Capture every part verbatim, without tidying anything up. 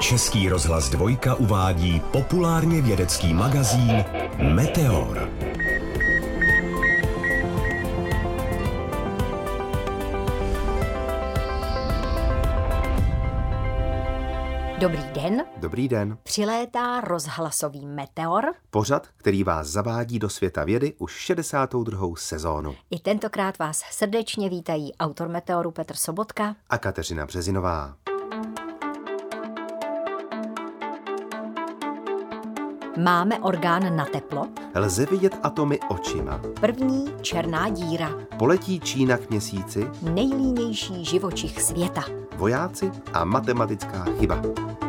Český rozhlas Dvojka uvádí populárně vědecký magazín Meteor. Dobrý den. Dobrý den. Přilétá rozhlasový Meteor. Pořad, který vás zavádí do světa vědy už šedesátou druhou sezónu. I tentokrát vás srdečně vítají autor Meteoru Petr Sobotka a Kateřina Březinová. Máme orgán na teplo? Lze vidět atomy očima. První černá díra. Poletí Čína k měsíci. Nejlínější živočich světa. Vojáci a matematická chyba.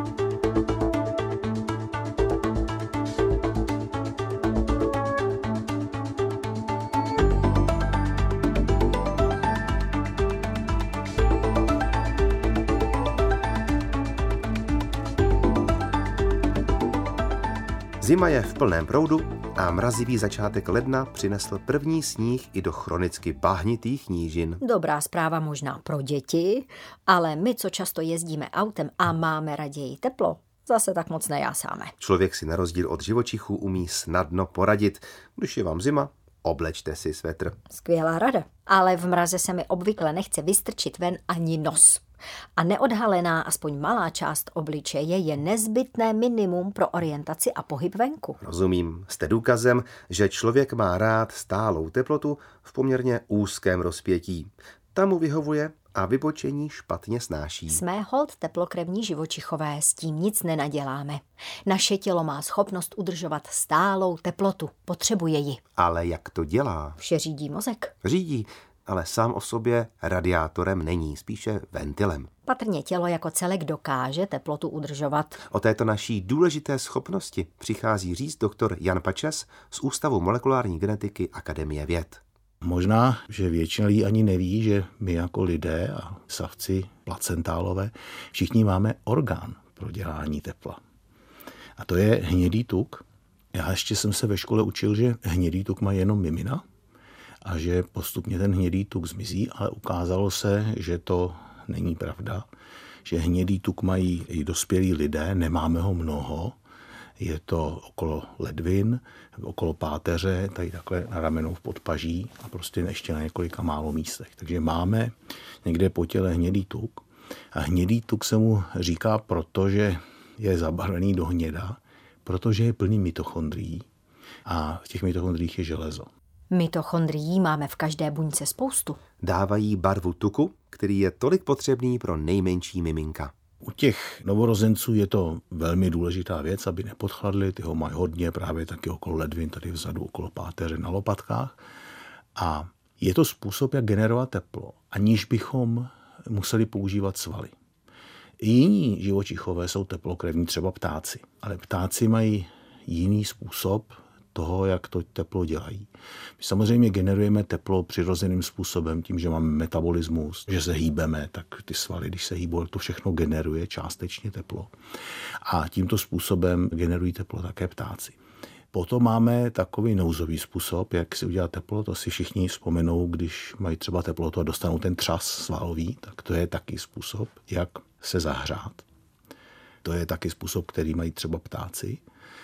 Zima je v plném proudu a mrazivý začátek ledna přinesl první sníh i do chronicky bahnitých nížin. Dobrá zpráva možná pro děti, ale my, co často jezdíme autem a máme raději teplo, zase tak moc nejásáme. Člověk si na rozdíl od živočichů umí snadno poradit. Když je vám zima, oblečte si svetr. Skvělá rada. Ale v mraze se mi obvykle nechce vystrčit ven ani nos. A neodhalená aspoň malá část obličeje je nezbytné minimum pro orientaci a pohyb venku. Rozumím. Jste důkazem, že člověk má rád stálou teplotu v poměrně úzkém rozpětí. Ta mu vyhovuje a vybočení špatně snáší. Jsme holt teplokrevní živočichové, s tím nic nenaděláme. Naše tělo má schopnost udržovat stálou teplotu. Potřebuje ji. Ale jak to dělá? Vše řídí mozek. Řídí, ale sám o sobě radiátorem není, spíše ventilem. Patrně tělo jako celek dokáže teplotu udržovat. O této naší důležité schopnosti přichází říct doktor Jan Pačes z Ústavu molekulární genetiky Akademie věd. Možná, že většina lidí ani neví, že my jako lidé a savci, placentálové, všichni máme orgán pro dělání tepla. A to je hnědý tuk. Já ještě jsem se ve škole učil, že hnědý tuk má jenom mimina a že postupně ten hnědý tuk zmizí, ale ukázalo se, že to není pravda, že hnědý tuk mají i dospělí lidé, nemáme ho mnoho, je to okolo ledvin, okolo páteře, tady takhle na ramenou v podpaží a prostě ještě na několika málo místech. Takže máme někde po těle hnědý tuk a hnědý tuk se mu říká, protože je zabarvený do hněda, protože je plný mitochondrií a v těch mitochondriích je železo. Mitochondrií máme v každé buňce spoustu. Dávají barvu tuku, který je tolik potřebný pro nejmenší miminka. U těch novorozenců je to velmi důležitá věc, aby nepodchladli, ty ho mají hodně právě taky okolo ledvin, tady vzadu okolo páteře na lopatkách. A je to způsob, jak generovat teplo, aniž bychom museli používat svaly. I jiní živočichové jsou teplokrevní, třeba ptáci, ale ptáci mají jiný způsob toho, jak to teplo dělají. My samozřejmě generujeme teplo přirozeným způsobem, tím, že máme metabolismus, že se hýbeme, tak ty svaly, když se hýbou, to všechno generuje částečně teplo. A tímto způsobem generují teplo také ptáci. Potom máme takový nouzový způsob, jak si udělat teplo, to si všichni vzpomenou, když mají třeba teplotu a dostanou ten třas svalový, tak to je taky způsob, jak se zahřát. To je taky způsob, který mají třeba ptáci.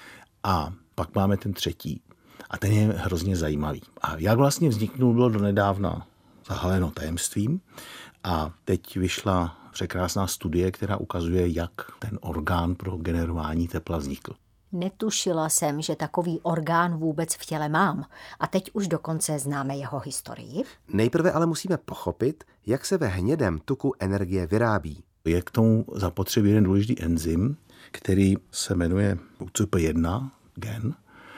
A pak máme ten třetí a ten je hrozně zajímavý. A jak vlastně vzniknul, bylo donedávna zahaleno tajemstvím a teď vyšla překrásná studie, která ukazuje, jak ten orgán pro generování tepla vznikl. Netušila jsem, že takový orgán vůbec v těle mám a teď už dokonce známe jeho historii. Nejprve ale musíme pochopit, jak se ve hnědém tuku energie vyrábí. Je k tomu zapotřebí jeden důležitý enzym, který se jmenuje U C P jedna gen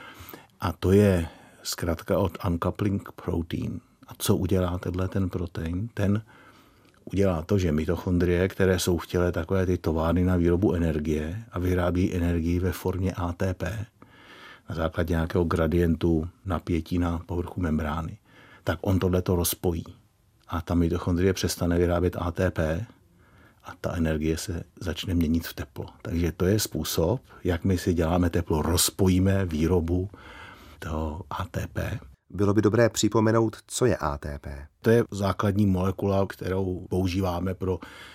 a to je zkrátka od uncoupling protein. A co udělá tenhle ten protein? Ten udělá to, že mitochondrie, které jsou v těle takové ty továrny na výrobu energie a vyrábí energii ve formě A T P na základě nějakého gradientu napětí na povrchu membrány, tak on tohleto rozpojí. A ta mitochondrie přestane vyrábět A T P a ta energie se začne měnit v teplo. Takže to je způsob, jak my si děláme teplo. Rozpojíme výrobu toho A T P. Bylo by dobré připomenout, co je A T P. To je základní molekula, kterou používáme pro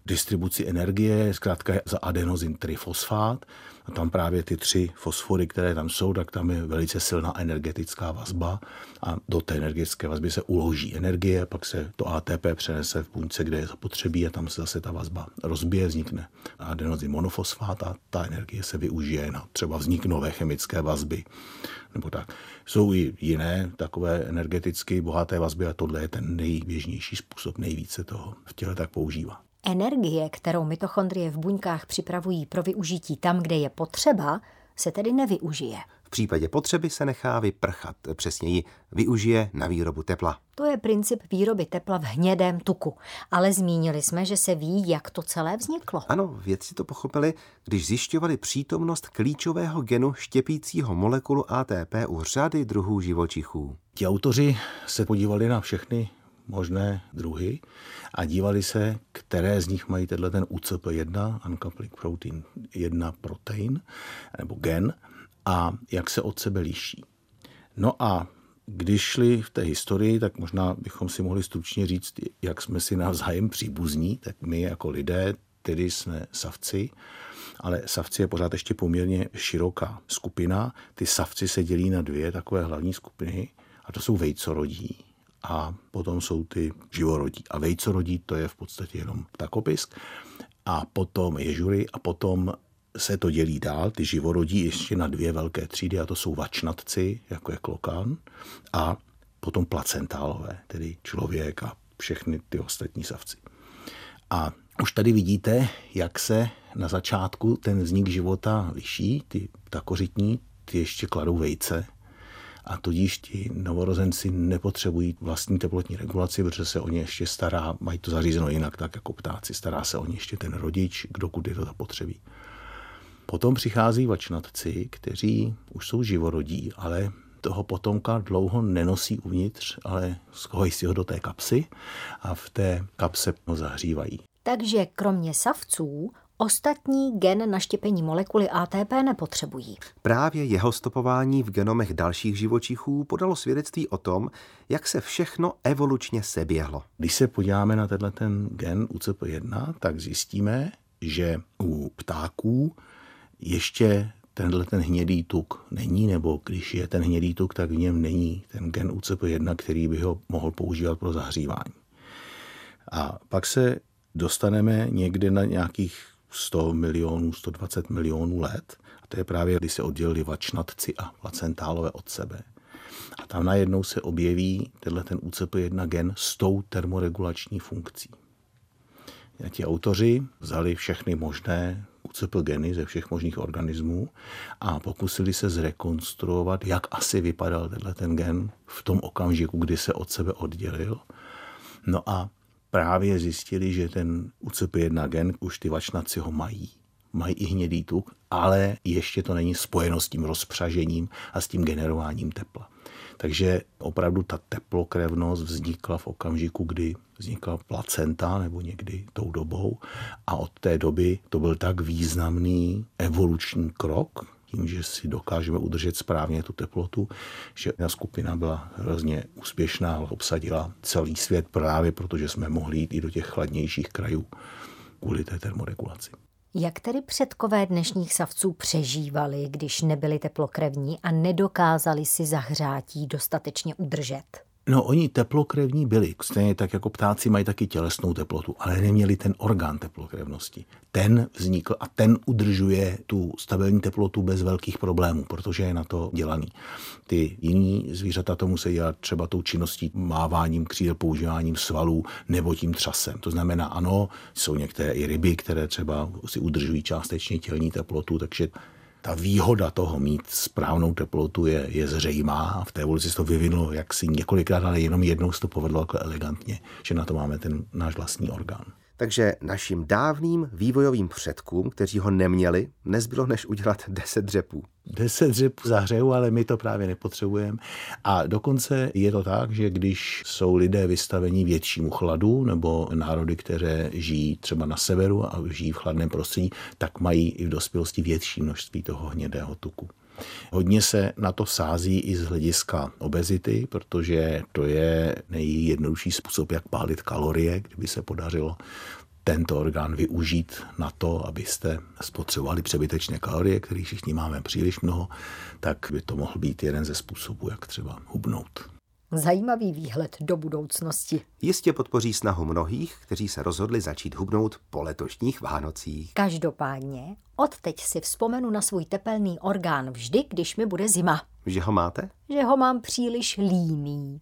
distribuci energie, zkrátka za adenozin trifosfát. A tam právě ty tři fosfory, které tam jsou, tak tam je velice silná energetická vazba a do té energetické vazby se uloží energie, pak se to A T P přenese v buňce, kde je zapotřebí a tam se zase ta vazba rozbije, vznikne adenozin monofosfát a ta energie se využije na třeba vznik nové chemické vazby. Nebo tak. Jsou i jiné takové energeticky bohaté vazby a tohle je ten nejběžnější způsob, nejvíce toho v těle tak používá. Energie, kterou mitochondrie v buňkách připravují pro využití tam, kde je potřeba, se tedy nevyužije. V případě potřeby se nechá vyprchat, přesněji využije na výrobu tepla. To je princip výroby tepla v hnědém tuku. Ale zmínili jsme, že se ví, jak to celé vzniklo. Ano, vědci to pochopili, když zjišťovali přítomnost klíčového genu štěpícího molekulu A T P u řady druhů živočichů. Ti autoři se podívali na všechny možné druhy a dívali se, které z nich mají tenhle ten U C P jedna, uncoupling protein jedna protein, nebo gen, a jak se od sebe liší. No a když šli v té historii, tak možná bychom si mohli stručně říct, jak jsme si navzájem příbuzní, tak my jako lidé, tedy jsme savci, ale savci je pořád ještě poměrně široká skupina. Ty savci se dělí na dvě takové hlavní skupiny a to jsou vejcorodí a potom jsou ty živorodí. A vejcorodí to je v podstatě jenom ptakopisk a potom ježury a potom se to dělí dál, ty živorodí ještě na dvě velké třídy a to jsou vačnatci, jako je klokan, a potom placentálové, tedy člověk a všechny ty ostatní savci. A už tady vidíte, jak se na začátku ten vznik života liší, ty ptakořitní, ty ještě kladou vejce a tudíž ti novorozenci nepotřebují vlastní teplotní regulaci, protože se o ně ještě stará, mají to zařízeno jinak, tak jako ptáci, stará se o ně ještě ten rodič, dokud je to zapotřebí. Potom přichází vačnatci, kteří už jsou živorodí, ale toho potomka dlouho nenosí uvnitř, ale schovají si ho do té kapsy a v té kapse ho zahřívají. Takže kromě savců ostatní gen na štěpení molekuly A T P nepotřebují. Právě jeho stopování v genomech dalších živočichů podalo svědectví o tom, jak se všechno evolučně seběhlo. Když se podíváme na tenhle ten gen U C P jedna, tak zjistíme, že u ptáků ještě tenhle ten hnědý tuk není, nebo když je ten hnědý tuk, tak v něm není ten gen U C P jedna, který by ho mohl používat pro zahřívání. A pak se dostaneme někde na nějakých sto milionů, sto dvacet milionů let. A to je právě, když se oddělili vačnatci a placentálové od sebe. A tam najednou se objeví tenhle ten U C P jedna gen s tou termoregulační funkcí. A ti autoři vzali všechny možné U C P geny ze všech možných organismů a pokusili se zrekonstruovat, jak asi vypadal tenhle ten gen v tom okamžiku, kdy se od sebe oddělil. No a právě zjistili, že ten U C P jedna gen, už ty vačnatci ho mají. Mají i hnědý tuk, ale ještě to není spojeno s tím rozpřažením a s tím generováním tepla. Takže opravdu ta teplokrevnost vznikla v okamžiku, kdy vznikla placenta, nebo někdy tou dobou. A od té doby to byl tak významný evoluční krok, tím, že si dokážeme udržet správně tu teplotu, že ta skupina byla hrozně úspěšná, ale obsadila celý svět právě protože jsme mohli jít i do těch chladnějších krajů kvůli té termoregulaci. Jak tedy předkové dnešních savců přežívali, když nebyli teplokrevní a nedokázali si zahřátí dostatečně udržet? No, oni teplokrevní byli, stejně tak jako ptáci mají taky tělesnou teplotu, ale neměli ten orgán teplokrevnosti. Ten vznikl a ten udržuje tu stabilní teplotu bez velkých problémů, protože je na to dělaný. Ty jiní zvířata to musí dělat třeba tou činností máváním křídel, používáním svalů nebo tím třasem. To znamená, ano, jsou některé i ryby, které třeba si udržují částečně tělní teplotu, takže ta výhoda toho mít správnou teplotu je, je zřejmá. V té evoluci se to vyvinulo jaksi několikrát, ale jenom jednou se to povedlo jako elegantně, že na to máme ten náš vlastní orgán. Takže našim dávným vývojovým předkům, kteří ho neměli, nezbylo než udělat deset dřepů. Deset dřepů zahřeju, ale my to právě nepotřebujeme. A dokonce je to tak, že když jsou lidé vystaveni většímu chladu, nebo národy, které žijí třeba na severu a žijí v chladném prostředí, tak mají i v dospělosti větší množství toho hnědého tuku. Hodně se na to sází i z hlediska obezity, protože to je nejjednodušší způsob, jak pálit kalorie, kdyby se podařilo tento orgán využít na to, abyste spotřebovali přebytečné kalorie, které všichni máme příliš mnoho, tak by to mohl být jeden ze způsobů, jak třeba hubnout. Zajímavý výhled do budoucnosti. Jistě podpoří snahu mnohých, kteří se rozhodli začít hubnout po letošních Vánocích. Každopádně, odteď si vzpomenu na svůj tepelný orgán vždy, když mi bude zima. Že ho máte? Že ho mám příliš líný.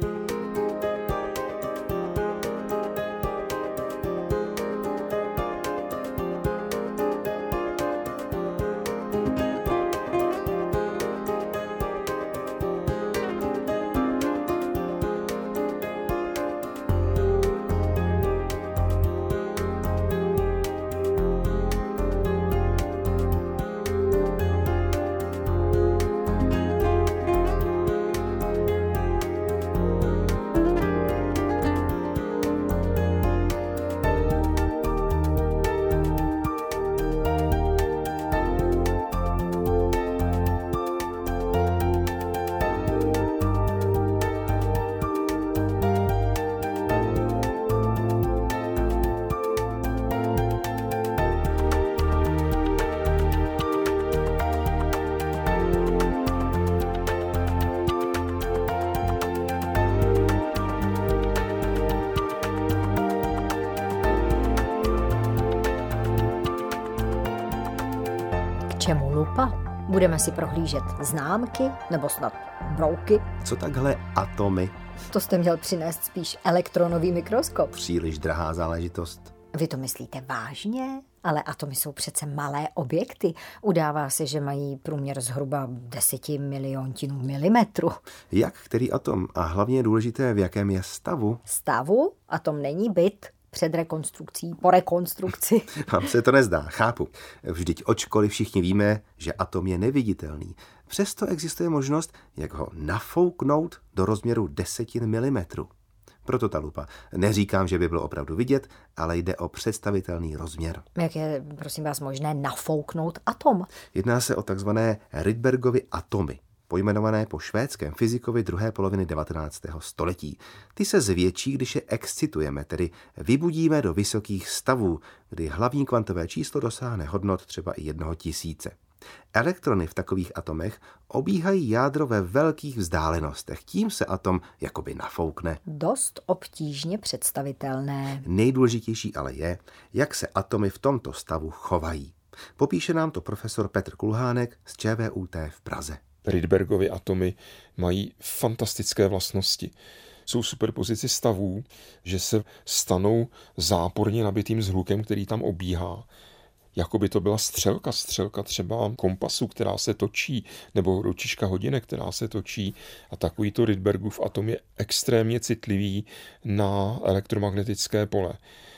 Čemu lupa? Budeme si prohlížet známky nebo snad brouky? Co takhle atomy? To jste měl přinést spíš elektronový mikroskop. Příliš drahá záležitost. Vy to myslíte vážně? Ale atomy jsou přece malé objekty. Udává se, že mají průměr zhruba desetimiliontinů milimetru. Jak který atom? A hlavně je důležité, v jakém je stavu? Stavu? Atom není byt. Před rekonstrukcí, po rekonstrukci. Vám se to nezdá, chápu. Vždyť očkoliv všichni víme, že atom je neviditelný. Přesto existuje možnost, jak ho nafouknout do rozměru desetin milimetru. Proto ta lupa. Neříkám, že by bylo opravdu vidět, ale jde o představitelný rozměr. Jak je, prosím vás, možné nafouknout atom? Jedná se o takzvané Rydbergovy atomy, pojmenované po švédském fyzikovi druhé poloviny devatenáctého století. Ty se zvětší, když je excitujeme, tedy vybudíme do vysokých stavů, kdy hlavní kvantové číslo dosáhne hodnot třeba i jednoho tisíce. Elektrony v takových atomech obíhají jádro ve velkých vzdálenostech. Tím se atom jakoby nafoukne. Dost obtížně představitelné. Nejdůležitější ale je, jak se atomy v tomto stavu chovají. Popíše nám to profesor Petr Kulhánek z ČVUT v Praze. Rydbergovy atomy mají fantastické vlastnosti. Jsou superpozici stavů, že se stanou záporně nabitým zhlukem, který tam obíhá. Jako by to byla střelka, střelka třeba kompasu, která se točí, nebo ručička hodinek, která se točí. A takovýto Rydbergův atom je extrémně citlivý na elektromagnetické pole.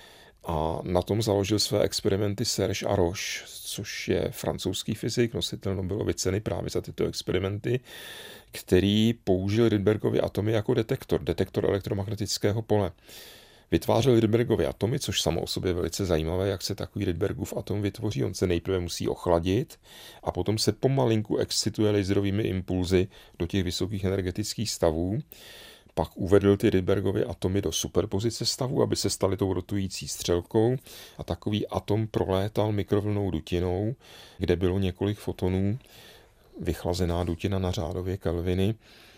A na tom založil své experimenty Serge Haroche, což je francouzský fyzik, nositel Nobelovy ceny právě za tyto experimenty, který použil Rydbergovy atomy jako detektor, detektor elektromagnetického pole. Vytvářel Rydbergovy atomy, což samo o sobě je velice zajímavé, jak se takový Rydbergův atom vytvoří. On se nejprve musí ochladit a potom se pomalinku excituje laserovými impulzy do těch vysokých energetických stavů. Pak uvedl ty Rydbergovy atomy do superpozice stavu, aby se staly tou rotující střelkou a takový atom prolétal mikrovlnnou dutinou, kde bylo několik fotonů, vychlazená dutina na řádově kelviny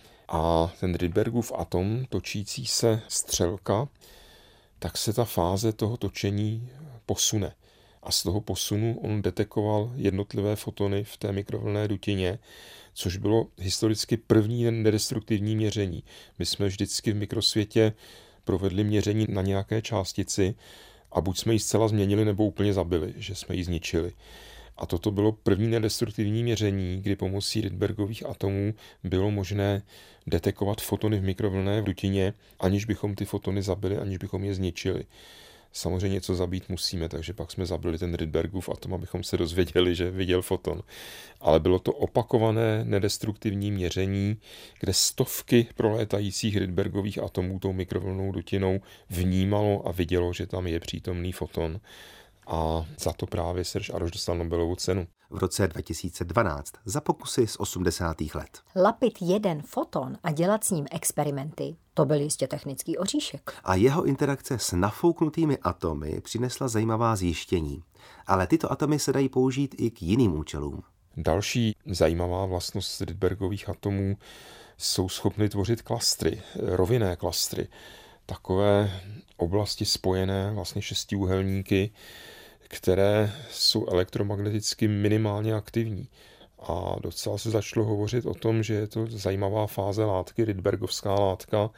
a ten Rydbergův atom, točící se střelka, tak se ta fáze toho točení posune. A z toho posunu on detekoval jednotlivé fotony v té mikrovlnné dutině, což bylo historicky první nedestruktivní měření. My jsme vždycky v mikrosvětě provedli měření na nějaké částici a buď jsme ji zcela změnili, nebo úplně zabili, že jsme ji zničili. A toto bylo první nedestruktivní měření, kdy pomocí Rydbergových atomů bylo možné detekovat fotony v mikrovlnné dutině, aniž bychom ty fotony zabili, aniž bychom je zničili. Samozřejmě něco zabít musíme, takže pak jsme zabili ten Rydbergův atom, abychom se dozvěděli, že viděl foton. Ale bylo to opakované nedestruktivní měření, kde stovky prolétajících Rydbergových atomů tou mikrovlnnou dutinou vnímalo a vidělo, že tam je přítomný foton. a za to právě Serge Haroš dostal Nobelovu cenu. V roce dva tisíce dvanáct za pokusy z osmdesátých let. Lapit jeden foton a dělat s ním experimenty, to byl jistě technický oříšek. A jeho interakce s nafouknutými atomy přinesla zajímavá zjištění. Ale tyto atomy se dají použít i k jiným účelům. Další zajímavá vlastnost Rydbergových atomů jsou schopny tvořit klastry, rovinné klastry. Takové oblasti spojené vlastně šestiúhelníky, které jsou elektromagneticky minimálně aktivní. A docela se začalo hovořit o tom, že je to zajímavá fáze látky, Rydbergovská látka,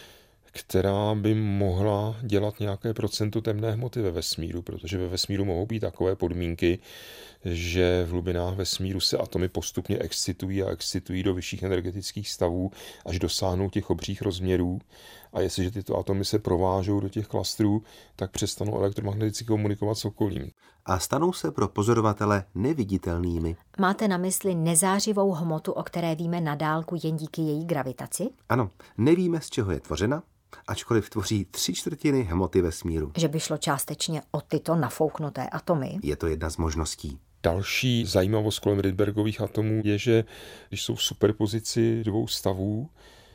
která by mohla dělat nějaké procento temné hmoty ve vesmíru, protože ve vesmíru mohou být takové podmínky, že v hlubinách vesmíru se atomy postupně excitují a excitují do vyšších energetických stavů, až dosáhnou těch obřích rozměrů. A jestliže tyto atomy se provážou do těch klastrů, tak přestanou elektromagneticky komunikovat s okolím. A stanou se pro pozorovatele neviditelnými. Máte na mysli nezářivou hmotu, o které víme na dálku jen díky její gravitaci? Ano, nevíme, z čeho je tvořena, ačkoliv tvoří tři čtvrtiny hmoty vesmíru. Že by šlo částečně o tyto nafouknuté atomy? Je to jedna z možností. Další zajímavost kolem Rydbergových atomů je, že když jsou v superpozici dvou stavů,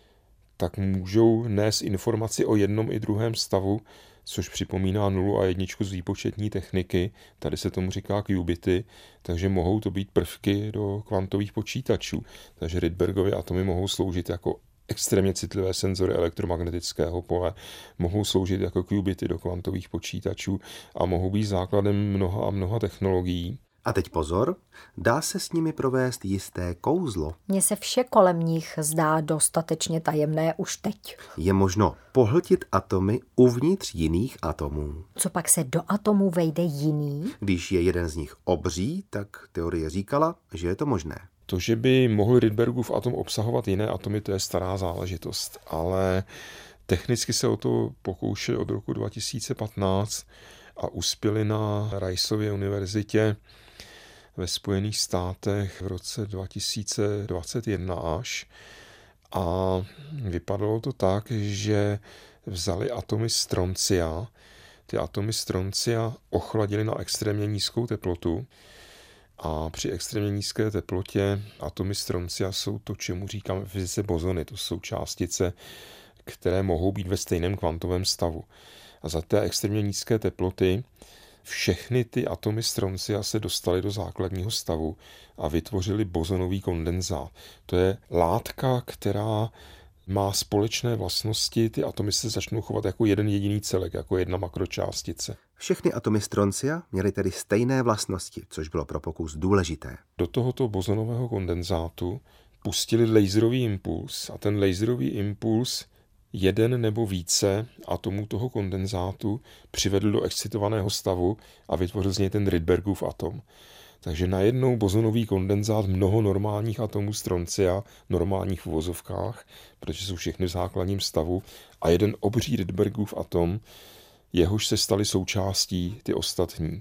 tak můžou nést informaci o jednom i druhém stavu, což připomíná nulu a jedničku z výpočetní techniky. Tady se tomu říká qubity, takže mohou to být prvky do kvantových počítačů. Takže Rydbergovy atomy mohou sloužit jako extrémně citlivé senzory elektromagnetického pole, mohou sloužit jako qubity do kvantových počítačů a mohou být základem mnoha a mnoha technologií. A teď pozor, dá se s nimi provést jisté kouzlo. Mně se vše kolem nich zdá dostatečně tajemné už teď. Je možno pohltit atomy uvnitř jiných atomů. Co pak se do atomů vejde jiný? Když je jeden z nich obří, tak teorie říkala, že je to možné. To, že by mohl Rydbergův atom obsahovat jiné atomy, to je stará záležitost, ale technicky se o to pokoušeli od roku dva tisíce patnáct a uspěli na Riceově univerzitě ve Spojených státech v roce dva tisíce dvacet jedna až. A vypadalo to tak, že vzali atomy stroncia, ty atomy stroncia ochladili na extrémně nízkou teplotu a při extrémně nízké teplotě atomy stroncia jsou to, čemu říkáme v fyzice bozony. To jsou částice, které mohou být ve stejném kvantovém stavu. A za té extrémně nízké teploty všechny ty atomy stroncia se dostaly do základního stavu a vytvořili bozonový kondenzát. To je látka, která má společné vlastnosti, ty atomy se začnou chovat jako jeden jediný celek, jako jedna makročástice. Všechny atomy stroncia měly tedy stejné vlastnosti, což bylo pro pokus důležité. Do tohoto bozonového kondenzátu pustili laserový impuls a ten laserový impuls jeden nebo více atomů toho kondenzátu přivedl do excitovaného stavu a vytvořil z něj ten Rydbergův atom. Takže najednou bozonový kondenzát mnoho normálních atomů stroncia, normálních v uvozovkách, protože jsou všechny v základním stavu, a jeden obří Rydbergův atom, jehož se staly součástí ty ostatní.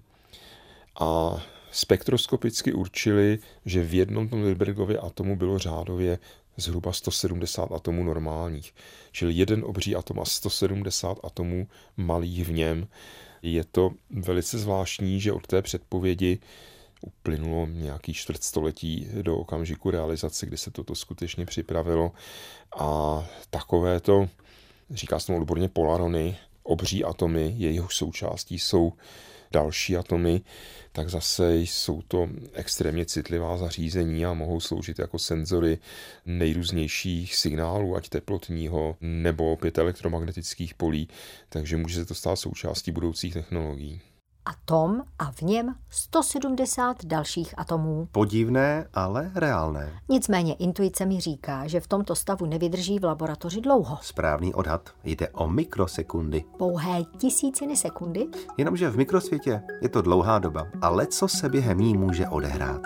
A spektroskopicky určili, že v jednom tom Rydbergově atomu bylo řádově zhruba sto sedmdesát atomů normálních. Čili jeden obří atom a sto sedmdesát atomů malých v něm. Je to velice zvláštní, že od té předpovědi uplynulo nějaký čtvrtstoletí do okamžiku realizace, kdy se toto skutečně připravilo. A takovéto, říká se tomu odborně polarony, obří atomy, jejichž součástí jsou další atomy, tak zase jsou to extrémně citlivá zařízení a mohou sloužit jako senzory nejrůznějších signálů, ať teplotního nebo opět elektromagnetických polí, takže může se to stát součástí budoucích technologií. Atom a v něm sto sedmdesát dalších atomů. Podivné, ale reálné. Nicméně intuice mi říká, že v tomto stavu nevydrží v laboratoři dlouho. Správný odhad. Jde o mikrosekundy. Pouhé tisíciny sekundy? Jenomže v mikrosvětě je to dlouhá doba a leco se během ní může odehrát.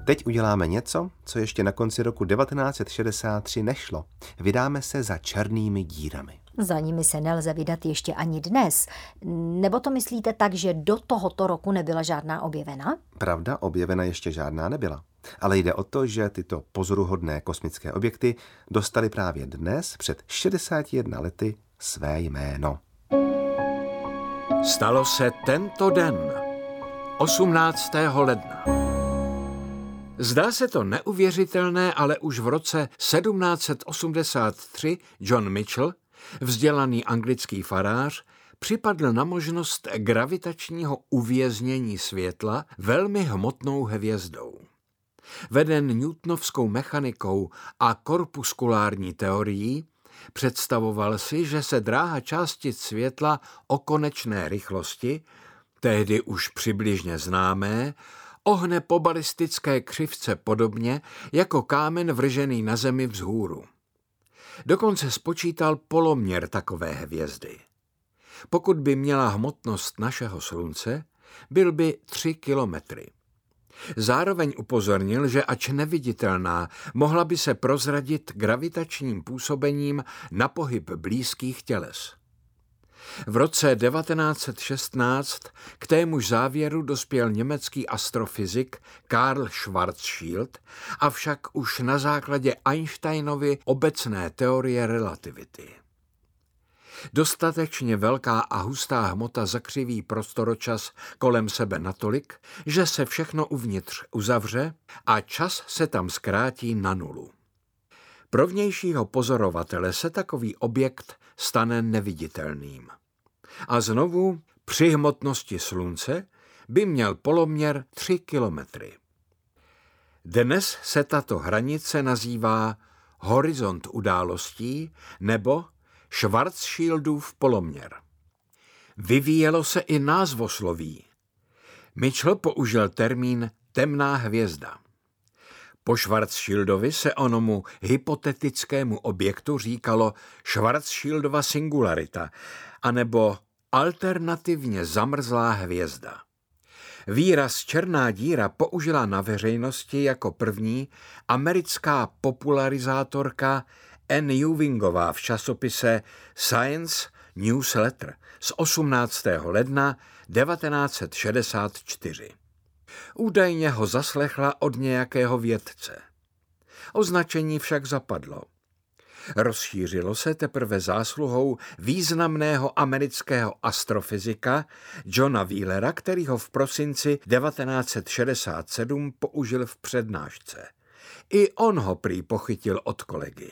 Teď uděláme něco, co ještě na konci roku devatenáct set šedesát tři nešlo. Vydáme se za černými dírami. Za nimi se nelze vydat ještě ani dnes. Nebo to myslíte tak, že do tohoto roku nebyla žádná objevena? Pravda, objevena ještě žádná nebyla. Ale jde o to, že tyto pozoruhodné kosmické objekty dostaly právě dnes, před šedesáti jednou lety, své jméno. Stalo se tento den, osmnáctého ledna. Zdá se to neuvěřitelné, ale už v roce sedmnáct set osmdesát tři John Mitchell, vzdělaný anglický farář, připadl na možnost gravitačního uvěznění světla velmi hmotnou hvězdou. Veden newtonovskou mechanikou a korpuskulární teorií, představoval si, že se dráha částic světla o konečné rychlosti, tehdy už přibližně známé, ohne po balistické křivce podobně jako kámen vržený na zemi vzhůru. Dokonce spočítal poloměr takové hvězdy. Pokud by měla hmotnost našeho slunce, byl by tři kilometry. Zároveň upozornil, že ač neviditelná, mohla by se prozradit gravitačním působením na pohyb blízkých těles. V roce devatenáct set šestnáct k témuž závěru dospěl německý astrofyzik Karl Schwarzschild, avšak už na základě Einsteinovy obecné teorie relativity. Dostatečně velká a hustá hmota zakřiví prostoročas kolem sebe natolik, že se všechno uvnitř uzavře a čas se tam zkrátí na nulu. Pro vnějšího pozorovatele se takový objekt stane neviditelným. A znovu, při hmotnosti slunce by měl poloměr tři kilometry. Dnes se tato hranice nazývá horizont událostí nebo Schwarzschildův poloměr. Vyvíjelo se i názvosloví. Mitchell použil termín temná hvězda. Po Schwarzschildovi se onomu hypotetickému objektu říkalo Schwarzschildova singularita, anebo alternativně zamrzlá hvězda. Výraz černá díra použila na veřejnosti jako první americká popularizátorka Anne Ewingová v časopise Science Newsletter z osmnáctého ledna devatenáct set šedesát čtyři. Údajně ho zaslechla od nějakého vědce. Označení však zapadlo. Rozšířilo se teprve zásluhou významného amerického astrofyzika Johna Wheelera, který ho v prosinci devatenáct set šedesát sedm použil v přednášce. I on ho prý pochytil od kolegy.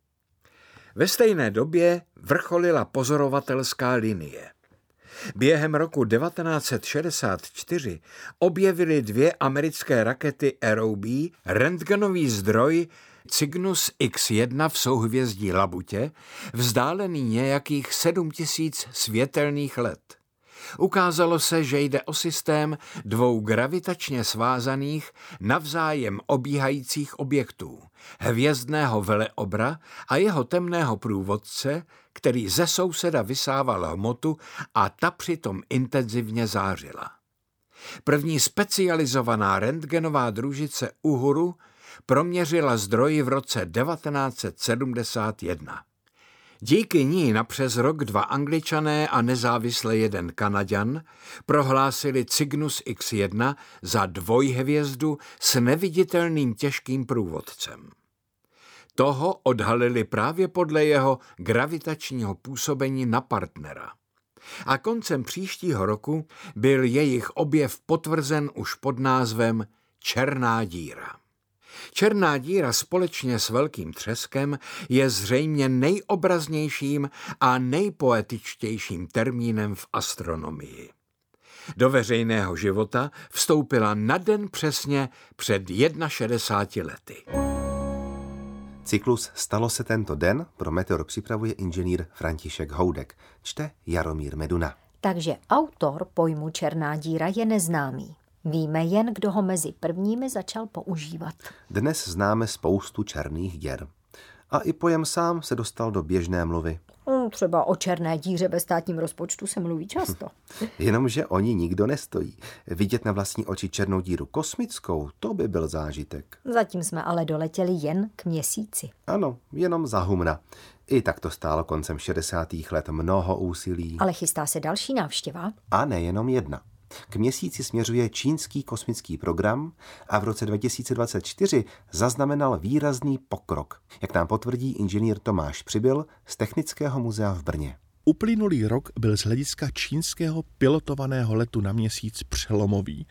Ve stejné době vrcholila pozorovatelská linie. Během roku devatenáct set šedesát čtyři objevily dvě americké rakety Aerobee rentgenový zdroj Cygnus X jedna v souhvězdí Labutě, vzdálený nějakých sedm tisíc světelných let. Ukázalo se, že jde o systém dvou gravitačně svázaných, navzájem obíhajících objektů, hvězdného veleobra a jeho temného průvodce, který ze souseda vysával hmotu a ta přitom intenzivně zářila. První specializovaná rentgenová družice Uhuru proměřila zdroji v roce devatenáct set sedmdesát jedna. Díky ní napřes rok dva Angličané a nezávisle jeden Kanaďan prohlásili Cygnus X jedna za dvojhvězdu s neviditelným těžkým průvodcem. Toho odhalili právě podle jeho gravitačního působení na partnera. A koncem příštího roku byl jejich objev potvrzen už pod názvem Černá díra. Černá díra společně s velkým třeskem je zřejmě nejobraznějším a nejpoetičtějším termínem v astronomii. Do veřejného života vstoupila na den přesně před šedesáti jednou lety. Cyklus Stalo se tento den pro Meteor připravuje inženýr František Houdek. Čte Jaromír Meduna. Takže autor pojmu černá díra je neznámý. Víme jen, kdo ho mezi prvními začal používat. Dnes známe spoustu černých děr. A i pojem sám se dostal do běžné mluvy. třeba o černé díře ve státním rozpočtu se mluví často. Jenomže oni nikdo nestojí. Vidět na vlastní oči černou díru kosmickou, to by byl zážitek. Zatím jsme ale doletěli jen k Měsíci. Ano, jenom za humna. I tak to stálo koncem šedesátých let mnoho úsilí. Ale chystá se další návštěva? A nejenom jedna. K Měsíci směřuje čínský kosmický program a v roce dva tisíce dvacet čtyři zaznamenal výrazný pokrok, jak nám potvrdí inženýr Tomáš Přibyl z Technického muzea v Brně. Uplynulý rok byl z hlediska čínského pilotovaného letu na Měsíc přelomový.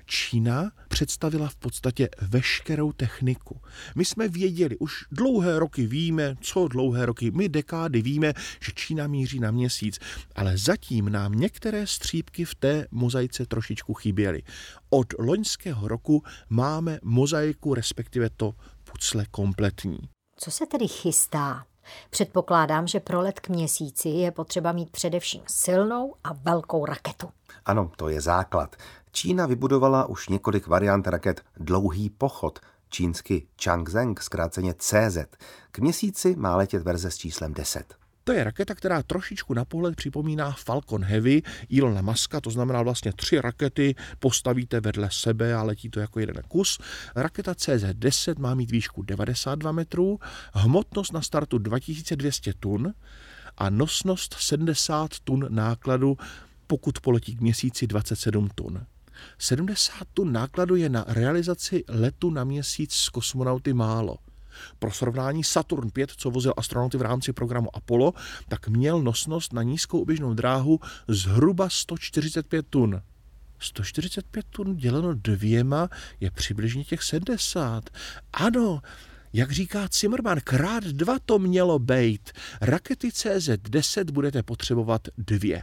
Čína představila v podstatě veškerou techniku. My jsme věděli, už dlouhé roky víme, co dlouhé roky, my dekády víme, že Čína míří na Měsíc, ale zatím nám některé střípky v té mozaice trošičku chyběly. Od loňského roku máme mozaiku, respektive to pucle kompletní. Co se tedy chystá? Předpokládám, že pro let k Měsíci je potřeba mít především silnou a velkou raketu. Ano, to je základ. Čína vybudovala už několik variant raket Dlouhý pochod, čínsky Changzheng, zkráceně C Z. K Měsíci má letět verze s číslem deset. To je raketa, která trošičku na pohled připomíná Falcon Heavy Elona Muska, to znamená vlastně tři rakety postavíte vedle sebe a letí to jako jeden kus. Raketa C Z deset má mít výšku devadesát dva metrů, hmotnost na startu dva tisíce dvě stě tun a nosnost sedmdesát tun nákladu, pokud poletí k Měsíci dvacet sedm tun. sedmdesát tun nákladu je na realizaci letu na Měsíc s kosmonauty málo. Pro srovnání Saturn pět, co vozil astronauty v rámci programu Apollo, tak měl nosnost na nízkou oběžnou dráhu zhruba sto čtyřicet pět tun. sto čtyřicet pět tun děleno dvěma je přibližně těch sedmdesát. Ano, jak říká Zimmermann, krát dva to mělo bejt. Rakety C Z deset budete potřebovat dvě.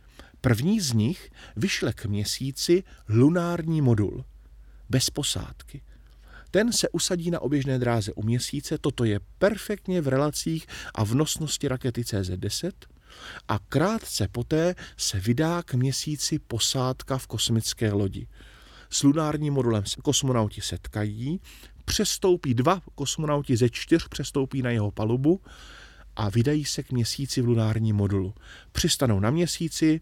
První z nich vyšle k Měsíci lunární modul. Bez posádky. Ten se usadí na oběžné dráze u Měsíce, toto je perfektně v relacích a v nosnosti rakety C Z deset a krátce poté se vydá k Měsíci posádka v kosmické lodi. S lunárním modulem se kosmonauti setkají, přestoupí dva kosmonauti ze čtyř, přestoupí na jeho palubu a vydají se k Měsíci v lunárním modulu. Přistanou na Měsíci,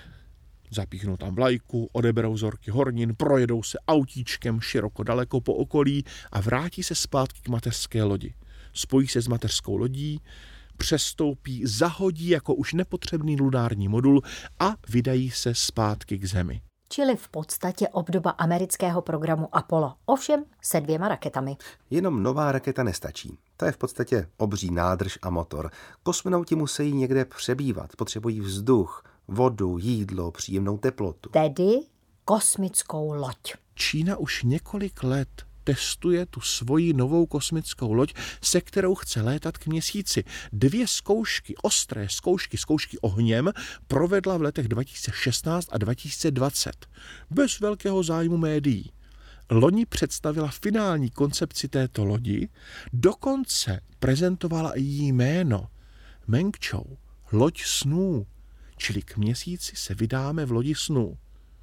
zapíchnou tam vlajku, odeberou vzorky hornin, projedou se autíčkem široko daleko po okolí a vrátí se zpátky k mateřské lodi. Spojí se s mateřskou lodí, přestoupí, zahodí jako už nepotřebný lunární modul a vydají se zpátky k Zemi. Čili v podstatě obdoba amerického programu Apollo, ovšem se dvěma raketami. Jenom nová raketa nestačí. To je v podstatě obří nádrž a motor. Kosmonauti musí někde přebývat, potřebují vzduch, vodu, jídlo, příjemnou teplotu. Tedy kosmickou loď. Čína už několik let testuje tu svoji novou kosmickou loď, se kterou chce létat k Měsíci. Dvě zkoušky, ostré zkoušky, zkoušky ohněm, provedla v letech dva tisíce šestnáct a dva tisíce dvacet. Bez velkého zájmu médií. Loni představila finální koncepci této lodi, dokonce prezentovala i její jméno. Mengchou, loď snů, čili k Měsíci se vydáme v lodi snů.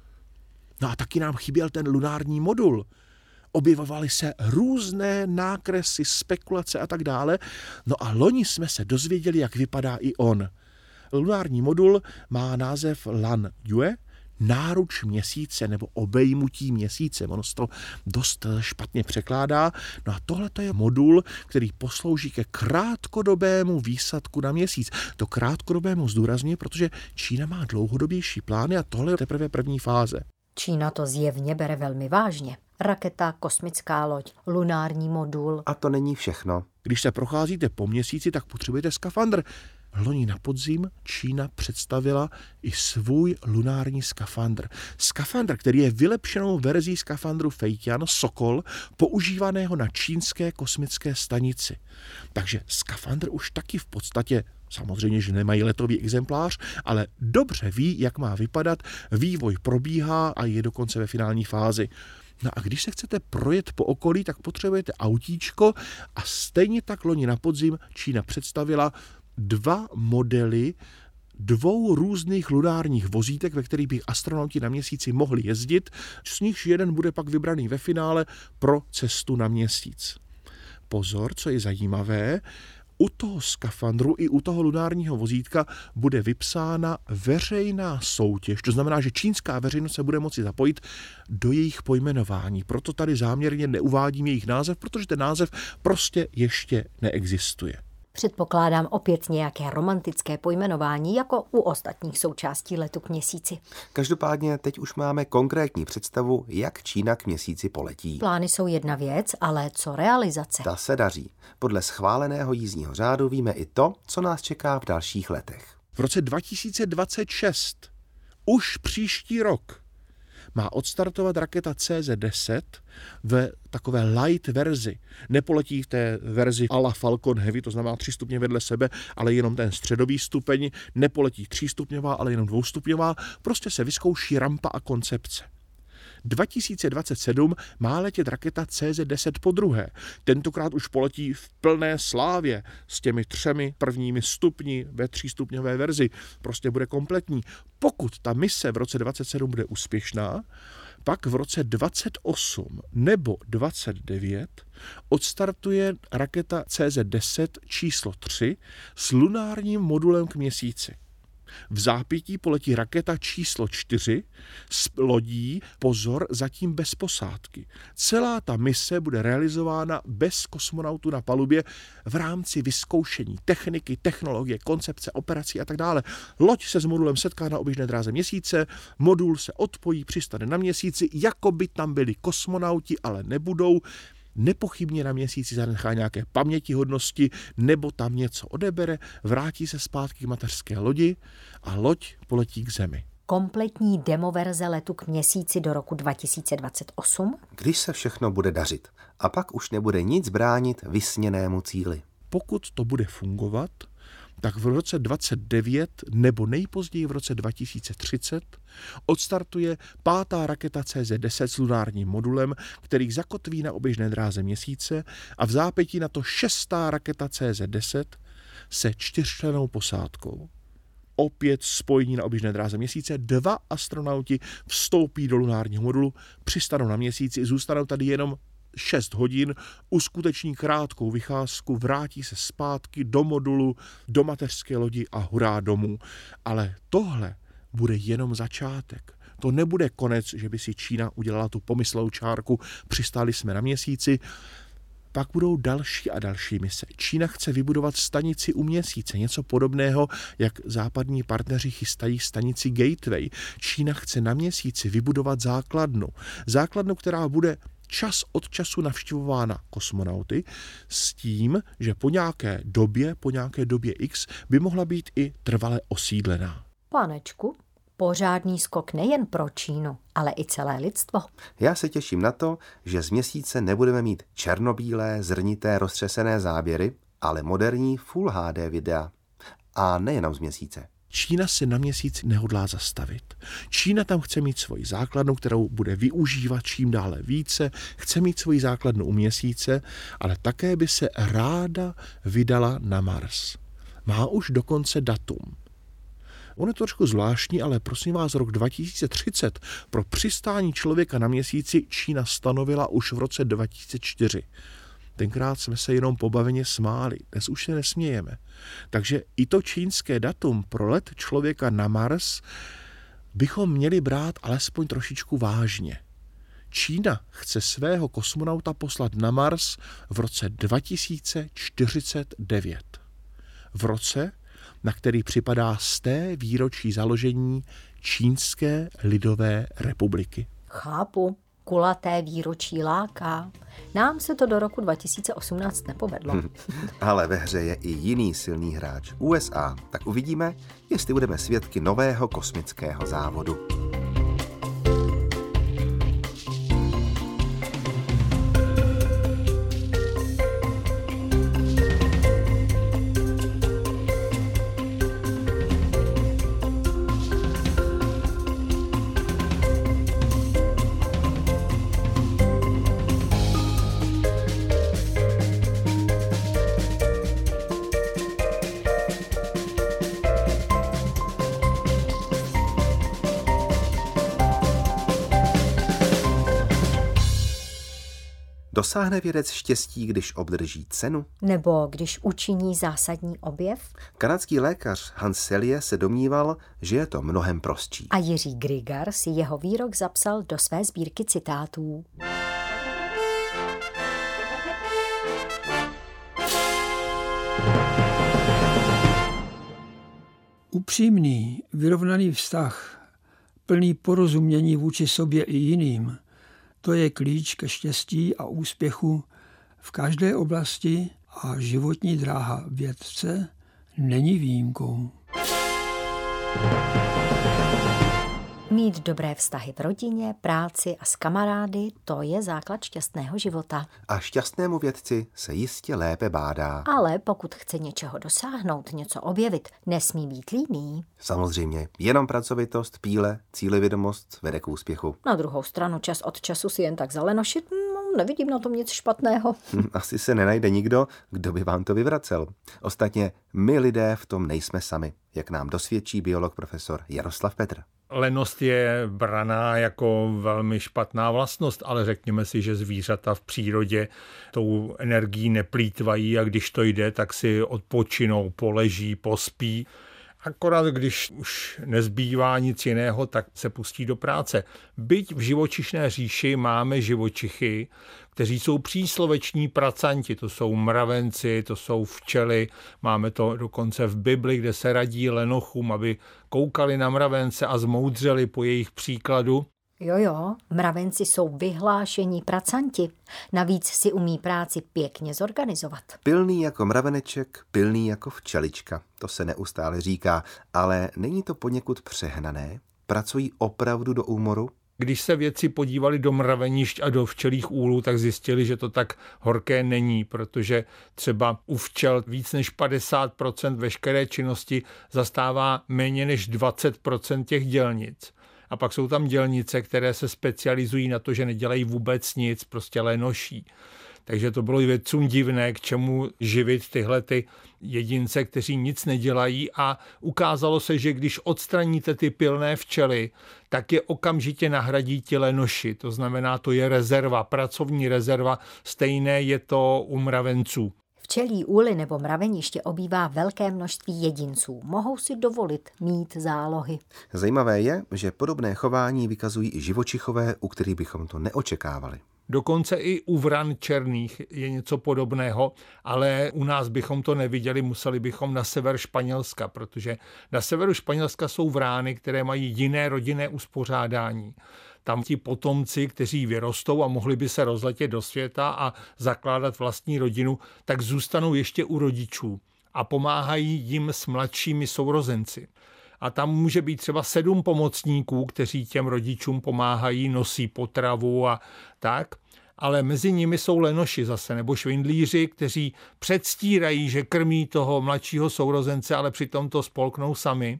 No a taky nám chyběl ten lunární modul. Objevovaly se různé nákresy, spekulace a tak dále. No a loni jsme se dozvěděli, jak vypadá i on. Lunární modul má název Lan Yue, náruč Měsíce nebo obejmutí Měsíce. Ono se to dost špatně překládá. No a tohle je modul, který poslouží ke krátkodobému výsadku na Měsíc. To krátkodobému zdůrazňuje, protože Čína má dlouhodobější plány a tohle je teprve první fáze. Čína to zjevně bere velmi vážně. Raketa, kosmická loď, lunární modul. A to není všechno. Když se procházíte po Měsíci, tak potřebujete skafandr. Loni na podzim Čína představila i svůj lunární skafandr. Skafandr, který je vylepšenou verzí skafandru Feitian Sokol, používaného na čínské kosmické stanici. Takže skafandr už taky v podstatě, samozřejmě, že nemají letový exemplář, ale dobře ví, jak má vypadat, vývoj probíhá a je dokonce ve finální fázi. No a když se chcete projet po okolí, tak potřebujete autíčko a stejně tak loni na podzim Čína představila dva modely dvou různých lunárních vozítek, ve kterých by astronauti na Měsíci mohli jezdit, z nichž jeden bude pak vybraný ve finále pro cestu na Měsíc. Pozor, co je zajímavé, u toho skafandru i u toho lunárního vozítka bude vypsána veřejná soutěž. To znamená, že čínská veřejnost se bude moci zapojit do jejich pojmenování. Proto tady záměrně neuvádím jejich název, protože ten název prostě ještě neexistuje. Předpokládám opět nějaké romantické pojmenování, jako u ostatních součástí letu k Měsíci. Každopádně teď už máme konkrétní představu, jak Čína k Měsíci poletí. Plány jsou jedna věc, ale co realizace? Ta se daří. Podle schváleného jízdního řádu víme i to, co nás čeká v dalších letech. V roce dva tisíce dvacet šest, už příští rok, má odstartovat raketa C Z deset ve takové light verzi. Nepoletí v té verzi a la Falcon Heavy, to znamená tři stupně vedle sebe, ale jenom ten středový stupeň. Nepoletí třístupňová, ale jenom dvoustupňová. Prostě se vyzkouší rampa a koncepce. dva tisíce dvacet sedm má letět raketa C Z deset po druhé. Tentokrát už poletí v plné slávě s těmi třemi prvními stupni ve třístupňové verzi. Prostě bude kompletní. Pokud ta mise v roce dvacet sedm bude úspěšná, pak v roce dvacet osm nebo dvacet devět odstartuje raketa C Z deset číslo tři s lunárním modulem k Měsíci. V zápětí poletí raketa číslo čtyři s lodí, pozor, zatím bez posádky. Celá ta mise bude realizována bez kosmonautů na palubě v rámci vyzkoušení techniky, technologie, koncepce, operací a tak dále. Loď se s modulem setká na oběžné dráze Měsíce, modul se odpojí, přistane na Měsíci, jako by tam byli kosmonauti, ale nebudou. Nepochybně na Měsíci zanechá nějaké pamětihodnosti nebo tam něco odebere, vrátí se zpátky k mateřské lodi a loď poletí k Zemi. Kompletní demoverze letu k Měsíci do roku dva tisíce dvacet osm? Když se všechno bude dařit a pak už nebude nic bránit vysněnému cíli. Pokud to bude fungovat, tak v roce dvacet devět nebo nejpozději v roce dva tisíce třicet odstartuje pátá raketa C Z deset s lunárním modulem, který zakotví na oběžné dráze Měsíce a v zápětí na to šestá raketa C Z deset se čtyřčlennou posádkou. Opět spojení na oběžné dráze Měsíce, dva astronauti vstoupí do lunárního modulu, přistanou na Měsíci, zůstanou tady jenom šest hodin, uskuteční krátkou vycházku, vrátí se zpátky do modulu, do mateřské lodi a hurá domů. Ale tohle bude jenom začátek. To nebude konec, že by si Čína udělala tu pomyslnou čárku, přistáli jsme na Měsíci. Pak budou další a další mise. Čína chce vybudovat stanici u Měsíce, něco podobného, jak západní partneři chystají stanici Gateway. Čína chce na Měsíci vybudovat základnu. Základnu, která bude čas od času navštěvována kosmonauty s tím, že po nějaké době, po nějaké době X by mohla být i trvale osídlená. Panečku, pořádný skok nejen pro Čínu, ale i celé lidstvo. Já se těším na to, že z Měsíce nebudeme mít černobílé, zrnité, roztřesené záběry, ale moderní Full H D videa. A nejenom z Měsíce. Čína se na Měsíci nehodlá zastavit. Čína tam chce mít svoji základnu, kterou bude využívat čím dále více, chce mít svoji základnu u Měsíce, ale také by se ráda vydala na Mars. Má už dokonce datum. Ono je to trošku zvláštní, ale prosím vás, rok dva tisíce třicet pro přistání člověka na Měsíci Čína stanovila už v roce dva tisíce čtyři. Tenkrát jsme se jenom pobaveně smáli, dnes už se nesmějeme. Takže i to čínské datum pro let člověka na Mars bychom měli brát alespoň trošičku vážně. Čína chce svého kosmonauta poslat na Mars v roce dva tisíce čtyřicet devět. V roce, na který připadá sté výročí založení Čínské lidové republiky. Chápu. Kulaté výročí láká. Nám se to do roku dva tisíce osmnáct nepovedlo. Hm, ale ve hře je i jiný silný hráč, U S A. Tak uvidíme, jestli budeme svědky nového kosmického závodu. Dosáhne vědec štěstí, když obdrží cenu? Nebo když učiní zásadní objev? Kanadský lékař Hans Selye se domníval, že je to mnohem prostší. A Jiří Grigar si jeho výrok zapsal do své sbírky citátů. Upřímný, vyrovnaný vztah, plný porozumění vůči sobě i jiným, to je klíč ke štěstí a úspěchu v každé oblasti a životní dráha vědce není výjimkou. Mít dobré vztahy v rodině, práci a s kamarády, to je základ šťastného života. A šťastnému vědci se jistě lépe bádá. Ale pokud chce něčeho dosáhnout, něco objevit, nesmí být líný. Samozřejmě, jenom pracovitost, píle, cílevědomost vede k úspěchu. Na druhou stranu čas od času si jen tak zalenošit, no, nevidím na tom nic špatného. Asi se nenajde nikdo, kdo by vám to vyvracel. Ostatně my lidé v tom nejsme sami, jak nám dosvědčí biolog profesor Jaroslav Petr. Lenost je braná jako velmi špatná vlastnost, ale řekněme si, že zvířata v přírodě tou energií neplýtvají a když to jde, tak si odpočinou, poleží, pospí. Akorát když už nezbývá nic jiného, tak se pustí do práce. Byť v živočišné říši máme živočichy, kteří jsou přísloveční pracanti, to jsou mravenci, to jsou včely, máme to dokonce v Bibli, kde se radí lenochům, aby koukali na mravence a zmoudřeli po jejich příkladu. Jo, jo, mravenci jsou vyhlášení pracanti. Navíc si umí práci pěkně zorganizovat. Pilný jako mraveneček, pilný jako včelička. To se neustále říká, ale není to poněkud přehnané? Pracují opravdu do úmoru? Když se vědci podívali do mravenišť a do včelích úlů, tak zjistili, že to tak horké není, protože třeba u včel víc než padesát procent veškeré činnosti zastává méně než dvacet procent těch dělnic. A pak jsou tam dělnice, které se specializují na to, že nedělají vůbec nic, prostě lenoší. Takže to bylo vědcům divné, k čemu živit tyhle ty jedince, kteří nic nedělají, a ukázalo se, že když odstraníte ty pilné včely, tak je okamžitě nahradí ti lenoši. To znamená, to je rezerva, pracovní rezerva, stejné je to u mravenců. Včelí úly nebo mraveniště obývá velké množství jedinců. Mohou si dovolit mít zálohy. Zajímavé je, že podobné chování vykazují i živočichové, u kterých bychom to neočekávali. Dokonce i u vran černých je něco podobného, ale u nás bychom to neviděli, museli bychom na sever Španělska, protože na severu Španělska jsou vrány, které mají jiné rodinné uspořádání. Tam ti potomci, kteří vyrostou a mohli by se rozletět do světa a zakládat vlastní rodinu, tak zůstanou ještě u rodičů a pomáhají jim s mladšími sourozenci. A tam může být třeba sedm pomocníků, kteří těm rodičům pomáhají, nosí potravu a tak. Ale mezi nimi jsou lenoši zase, nebo švindlíři, kteří předstírají, že krmí toho mladšího sourozence, ale přitom to spolknou sami.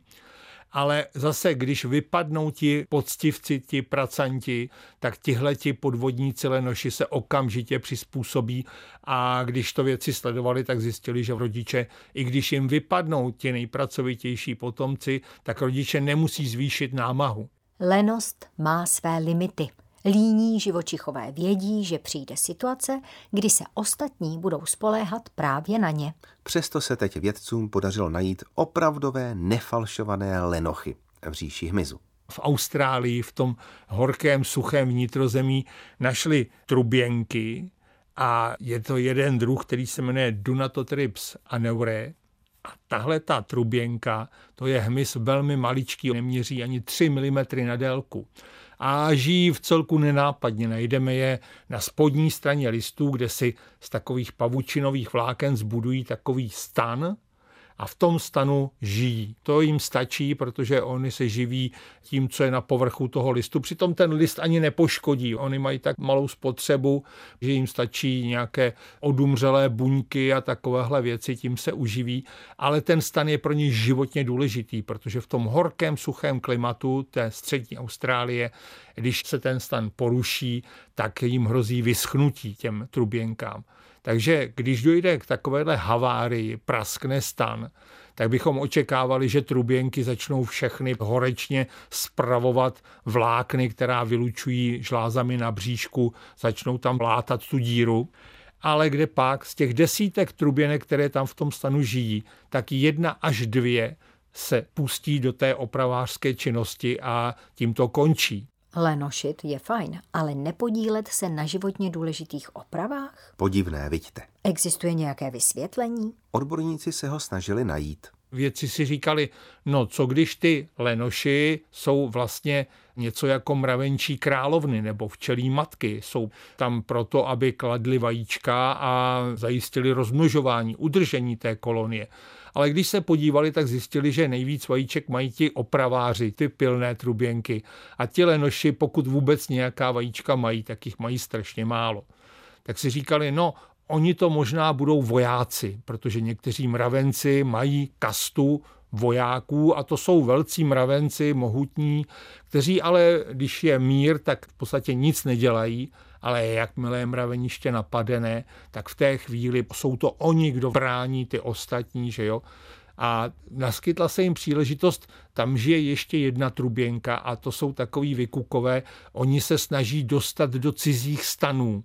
Ale zase, když vypadnou ti poctivci, ti pracanti, tak tihleti podvodníci lenoši se okamžitě přizpůsobí, a když to vědci sledovali, tak zjistili, že rodiče, i když jim vypadnou ti nejpracovitější potomci, tak rodiče nemusí zvýšit námahu. Lenost má své limity. Líní živočichové vědí, že přijde situace, kdy se ostatní budou spoléhat právě na ně. Přesto se teď vědcům podařilo najít opravdové nefalšované lenochy v říši hmyzu. V Austrálii, v tom horkém, suchém vnitrozemí, našli truběnky a je to jeden druh, který se jmenuje Dunatotryps aneurae. A tahle ta truběnka, to je hmyz velmi maličký, neměří ani tři milimetry na délku. A žijí v celku nenápadně. Najdeme je na spodní straně listů, kde si z takových pavučinových vláken zbudují takový stan a v tom stanu žijí. To jim stačí, protože oni se živí tím, co je na povrchu toho listu. Přitom ten list ani nepoškodí. Oni mají tak malou spotřebu, že jim stačí nějaké odumřelé buňky a takovéhle věci, tím se uživí. Ale ten stan je pro ně životně důležitý, protože v tom horkém, suchém klimatu té střední Austrálie, když se ten stan poruší, tak jim hrozí vyschnutí těm truběnkám. Takže když dojde k takovéhle havárii, praskne stan, tak bychom očekávali, že truběnky začnou všechny horečně spravovat vlákny, která vylučují žlázami na bříšku, začnou tam látat tu díru. Ale kde pak z těch desítek truběnek, které tam v tom stanu žijí, tak jedna až dvě se pustí do té opravářské činnosti a tím to končí. Lenošit je fajn, ale nepodílet se na životně důležitých opravách? Podivné, viďte. Existuje nějaké vysvětlení? Odborníci se ho snažili najít. Vědci si říkali, no co když ty lenoši jsou vlastně něco jako mravenčí královny nebo včelí matky. Jsou tam proto, aby kladly vajíčka a zajistili rozmnožování, udržení té kolonie. Ale když se podívali, tak zjistili, že nejvíc vajíček mají ti opraváři, ty pilné truběnky. A ti lenoši, pokud vůbec nějaká vajíčka mají, tak jich mají strašně málo. Tak si říkali, no, oni to možná budou vojáci, protože někteří mravenci mají kastu vojáků a to jsou velcí mravenci, mohutní, kteří ale, když je mír, tak v podstatě nic nedělají, ale jakmile je mraveniště napadené, tak v té chvíli jsou to oni, kdo brání ty ostatní, že jo. A naskytla se jim příležitost, tam žije ještě jedna truběnka a to jsou takový vykukové, oni se snaží dostat do cizích stanů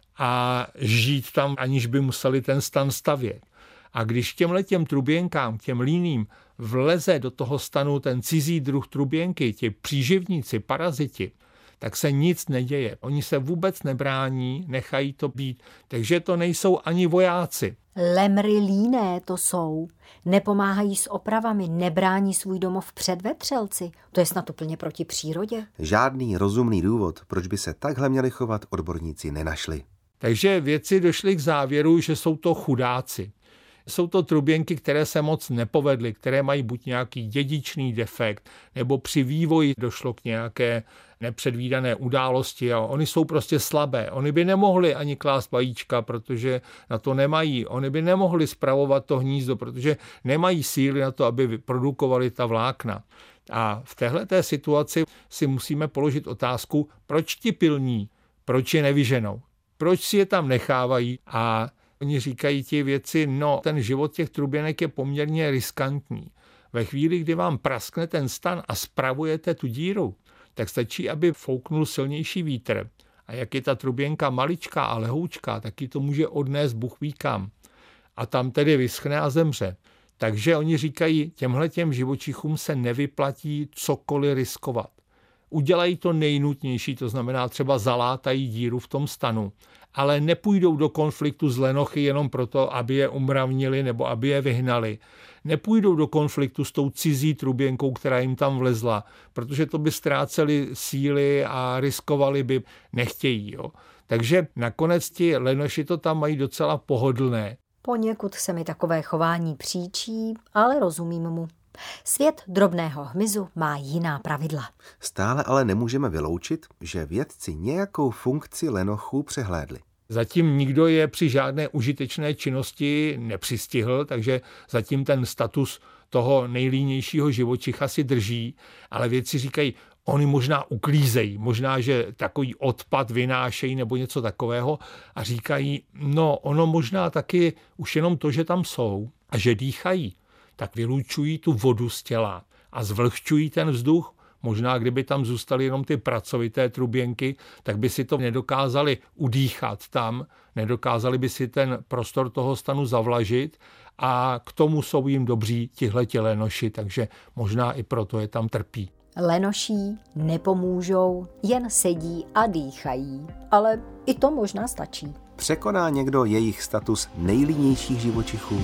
a žít tam, aniž by museli ten stan stavět. A když těmhletěm truběnkám, těm líným, vleze do toho stanu ten cizí druh truběnky, ti příživníci, paraziti, tak se nic neděje. Oni se vůbec nebrání, nechají to být. Takže to nejsou ani vojáci. Lemry líné to jsou. Nepomáhají s opravami, nebrání svůj domov před vetřelci. To je snad úplně proti přírodě. Žádný rozumný důvod, proč by se takhle měli chovat, odborníci nenašli. Takže vědci došli k závěru, že jsou to chudáci. Jsou to truběnky, které se moc nepovedly, které mají buď nějaký dědičný defekt, nebo při vývoji došlo k nějaké nepředvídané události a oni jsou prostě slabé. Oni by nemohli ani klást vajíčka, protože na to nemají. Oni by nemohli spravovat to hnízdo, protože nemají síly na to, aby vyprodukovali ta vlákna. A v téhleté situaci si musíme položit otázku, proč ti pilní, proč je nevyženou, proč si je tam nechávají a oni říkají ti věci, no ten život těch truběnek je poměrně riskantní. Ve chvíli, kdy vám praskne ten stan a spravujete tu díru, tak stačí, aby fouknul silnější vítr. A jak je ta truběnka maličká a lehoučká, tak ji to může odnést Bůh ví kam. A tam tedy vyschne a zemře. Takže oni říkají, těmhletěm živočichům se nevyplatí cokoliv riskovat. Udělají to nejnutnější, to znamená třeba zalátají díru v tom stanu, ale nepůjdou do konfliktu s lenochy jenom proto, aby je umravnili nebo aby je vyhnali. Nepůjdou do konfliktu s tou cizí truběnkou, která jim tam vlezla, protože to by ztráceli síly a riskovali by, nechtějí. Jo. Takže nakonec ti lenoši to tam mají docela pohodlné. Poněkud se mi takové chování příčí, ale rozumím mu. Svět drobného hmyzu má jiná pravidla. Stále ale nemůžeme vyloučit, že vědci nějakou funkci lenochů přehlédli. Zatím nikdo je při žádné užitečné činnosti nepřistihl, takže zatím ten status toho nejlínějšího živočicha si drží, ale vědci říkají, oni možná uklízejí, možná, že takový odpad vynášejí nebo něco takového a říkají, no ono možná taky už jenom to, že tam jsou a že dýchají, tak vylučují tu vodu z těla a zvlhčují ten vzduch. Možná, kdyby tam zůstaly jenom ty pracovité truběnky, tak by si to nedokázali udýchat tam, nedokázali by si ten prostor toho stanu zavlažit a k tomu jsou jim dobří tihleti lenoši, takže možná i proto je tam trpí. Lenoší nepomůžou, jen sedí a dýchají, ale i to možná stačí. Překoná někdo jejich status nejlínějších živočichů?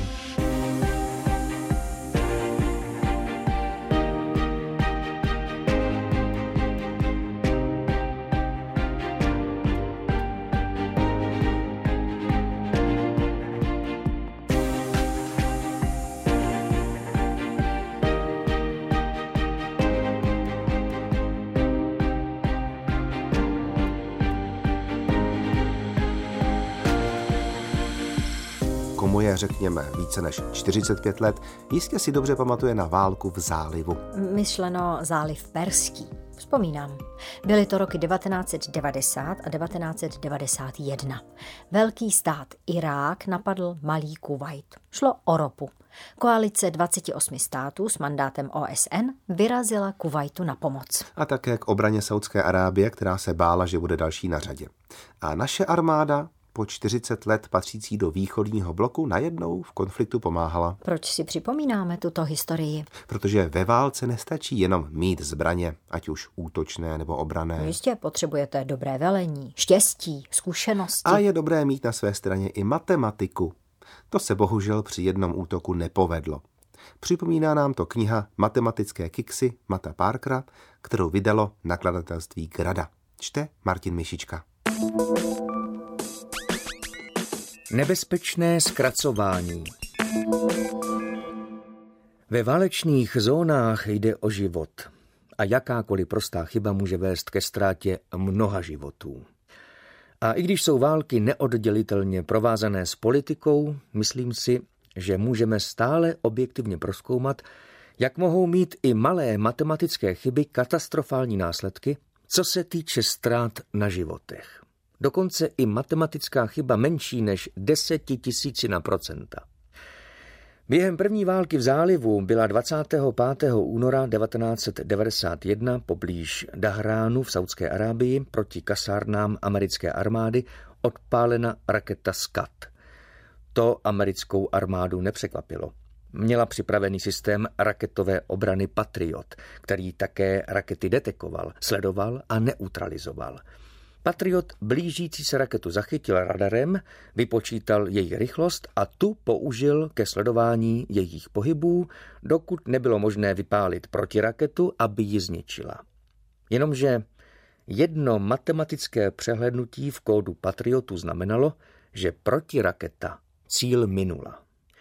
Komu je, řekněme, více než čtyřicet pět let, jistě si dobře pamatuje na válku v zálivu. Myšleno záliv Perský. Vzpomínám. Byly to roky devatenáct set devadesát a devatenáct set devadesát jedna. Velký stát Irák napadl malý Kuvajt. Šlo o ropu. Koalice dvaceti osmi států s mandátem O S N vyrazila Kuvajtu na pomoc. A také k obraně Saudské Arábie, která se bála, že bude další na řadě. A naše armáda po čtyřicet let patřící do východního bloku najednou v konfliktu pomáhala. Proč si připomínáme tuto historii? Protože ve válce nestačí jenom mít zbraně, ať už útočné nebo obranné. Jistě potřebujete dobré velení, štěstí, zkušenosti. A je dobré mít na své straně i matematiku. To se bohužel při jednom útoku nepovedlo. Připomíná nám to kniha Matematické kiksy Matta Parkera, kterou vydalo nakladatelství Grada. Čte Martin Mišička. Nebezpečné zkracování. Ve válečných zónách jde o život a jakákoliv prostá chyba může vést ke ztrátě mnoha životů. A i když jsou války neoddělitelně provázané s politikou, myslím si, že můžeme stále objektivně prozkoumat, jak mohou mít i malé matematické chyby katastrofální následky, co se týče ztrát na životech. Dokonce i matematická chyba menší než desetitisícina procenta. Během první války v zálivu byla dvacátého pátého února devatenáct set devadesát jedna poblíž Dahránu v Saudské Arábii proti kasárnám americké armády odpálena raketa Scud. To americkou armádu nepřekvapilo. Měla připravený systém raketové obrany Patriot, který také rakety detekoval, sledoval a neutralizoval. Patriot blížící se raketu zachytil radarem, vypočítal její rychlost a tu použil ke sledování jejich pohybů, dokud nebylo možné vypálit protiraketu, aby ji zničila. Jenomže jedno matematické přehlédnutí v kódu Patriotu znamenalo, že protiraketa cíl minula.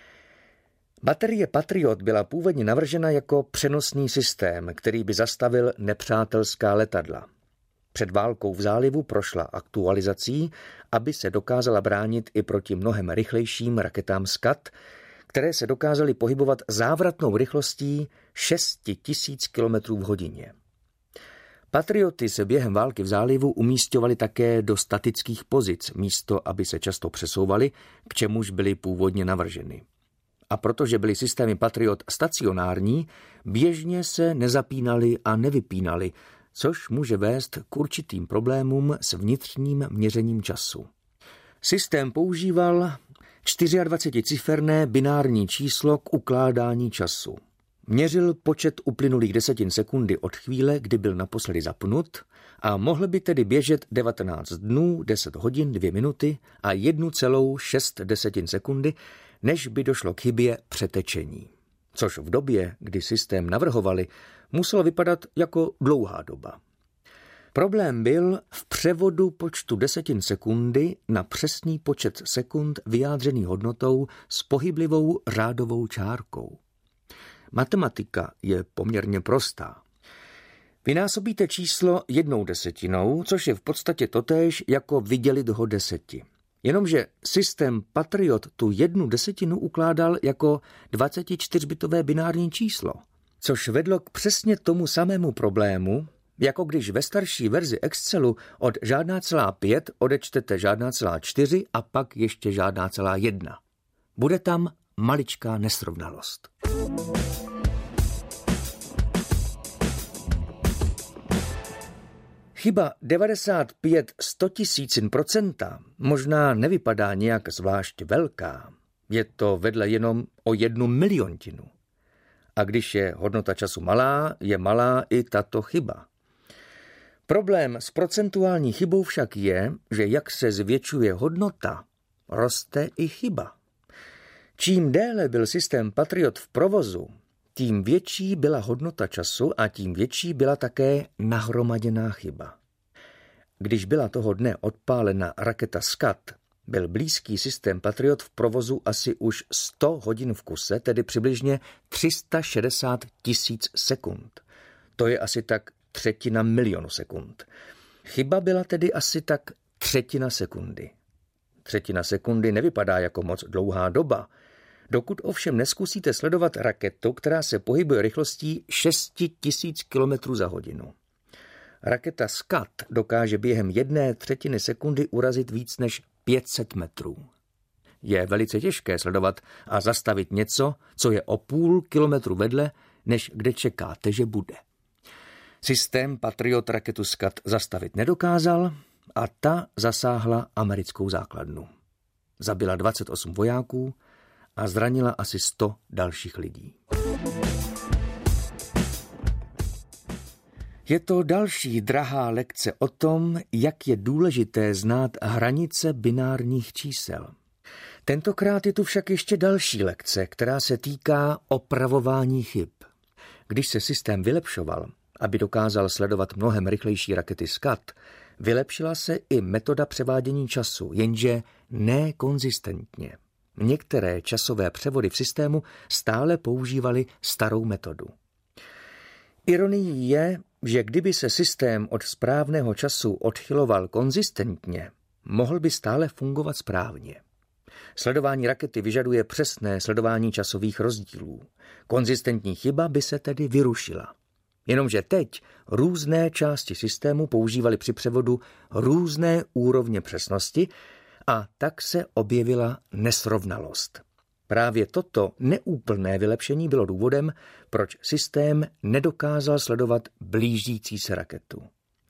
Baterie Patriot byla původně navržena jako přenosný systém, který by zastavil nepřátelská letadla. Před válkou v zálivu prošla aktualizací, aby se dokázala bránit i proti mnohem rychlejším raketám Scud, které se dokázaly pohybovat závratnou rychlostí šest tisíc kilometrů v hodině. Patrioty se během války v zálivu umísťovaly také do statických pozic, místo aby se často přesouvaly, k čemuž byly původně navrženy. A protože byly systémy Patriot stacionární, běžně se nezapínaly a nevypínaly, což může vést k určitým problémům s vnitřním měřením času. Systém používal dvaceticiferné binární číslo k ukládání času. Měřil počet uplynulých desetin sekundy od chvíle, kdy byl naposledy zapnut a mohl by tedy běžet devatenáct dnů, deset hodin, dvě minuty a jedna celá šest desetin sekundy, než by došlo k chybě přetečení. Což v době, kdy systém navrhovali, muselo vypadat jako dlouhá doba. Problém byl v převodu počtu desetin sekundy na přesný počet sekund vyjádřený hodnotou s pohyblivou řádovou čárkou. Matematika je poměrně prostá. Vynásobíte číslo jednou desetinou, což je v podstatě totéž jako vydělit ho deseti. Jenomže systém Patriot tu jednu desetinu ukládal jako dvacetičtyřbitové binární číslo, což vedlo k přesně tomu samému problému, jako když ve starší verzi Excelu od žádná celá pět odečtete žádná celá čtyři a pak ještě žádná celá jedna. Bude tam maličká nesrovnalost. Chyba devadesát pět stotisícin procenta možná nevypadá nějak zvlášť velká. Je to vedle jenom o jednu miliontinu. A když je hodnota času malá, je malá i tato chyba. Problém s procentuální chybou však je, že jak se zvětšuje hodnota, roste i chyba. Čím déle byl systém Patriot v provozu, tím větší byla hodnota času a tím větší byla také nahromaděná chyba. Když byla toho dne odpálena raketa Scud, byl blízký systém Patriot v provozu asi už sto hodin v kuse, tedy přibližně tři sta šedesát tisíc sekund. To je asi tak třetina milionu sekund. Chyba byla tedy asi tak třetina sekundy. Třetina sekundy nevypadá jako moc dlouhá doba, dokud ovšem neskusíte sledovat raketu, která se pohybuje rychlostí šest tisíc kilometrů za hodinu. Raketa Scud dokáže během jedné třetiny sekundy urazit víc než pět set metrů. je velice těžké sledovat a zastavit něco, co je o půl kilometru vedle, než kde čekáte, že bude. Systém Patriot raketu Scud zastavit nedokázal a ta zasáhla americkou základnu. Zabila dvacet osm vojáků a zranila asi sto dalších lidí. Je to další drahá lekce o tom, jak je důležité znát hranice binárních čísel. Tentokrát je tu však ještě další lekce, která se týká opravování chyb. Když se systém vylepšoval, aby dokázal sledovat mnohem rychlejší rakety Scud, vylepšila se i metoda převádění času, jenže nekonzistentně. Některé časové převody v systému stále používaly starou metodu. Ironií je, že kdyby se systém od správného času odchyloval konzistentně, mohl by stále fungovat správně. Sledování rakety vyžaduje přesné sledování časových rozdílů. Konzistentní chyba by se tedy vyrušila. Jenomže teď různé části systému používaly při převodu různé úrovně přesnosti a tak se objevila nesrovnalost. Právě toto neúplné vylepšení bylo důvodem, proč systém nedokázal sledovat blížící se raketu.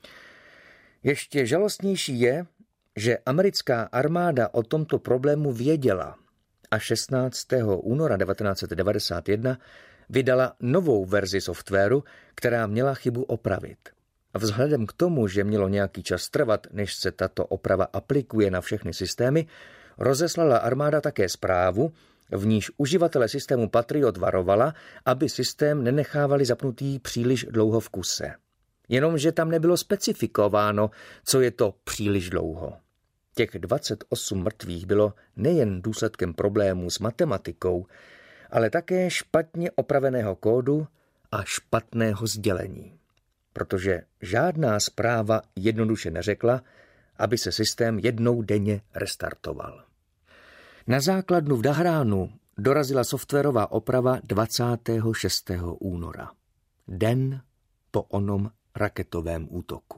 Ještě žalostnější je, že americká armáda o tomto problému věděla a šestnáctého února devatenáct set devadesát jedna vydala novou verzi softwaru, která měla chybu opravit. Vzhledem k tomu, že mělo nějaký čas trvat, než se tato oprava aplikuje na všechny systémy, rozeslala armáda také zprávu, v níž uživatele systému Patriot varovala, aby systém nenechávali zapnutý příliš dlouho v kuse. Jenomže tam nebylo specifikováno, co je to příliš dlouho. Těch dvacet osm mrtvých bylo nejen důsledkem problémů s matematikou, ale také špatně opraveného kódu a špatného sdělení. Protože žádná zpráva jednoduše neřekla, aby se systém jednou denně restartoval. Na základnu v Dahránu dorazila softwarová oprava dvacátého šestého února. Den po onom raketovém útoku.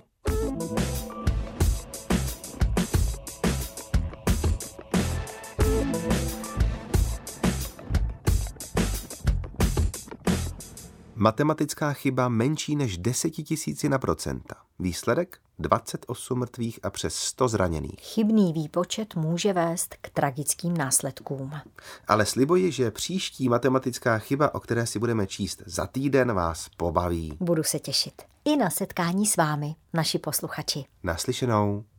Matematická chyba menší než desetitisícina procenta. Výsledek? dvacet osm mrtvých a přes sto zraněných. Chybný výpočet může vést k tragickým následkům. Ale slibuji, že příští matematická chyba, o které si budeme číst za týden, vás pobaví. Budu se těšit i na setkání s vámi, naši posluchači. Naslyšenou.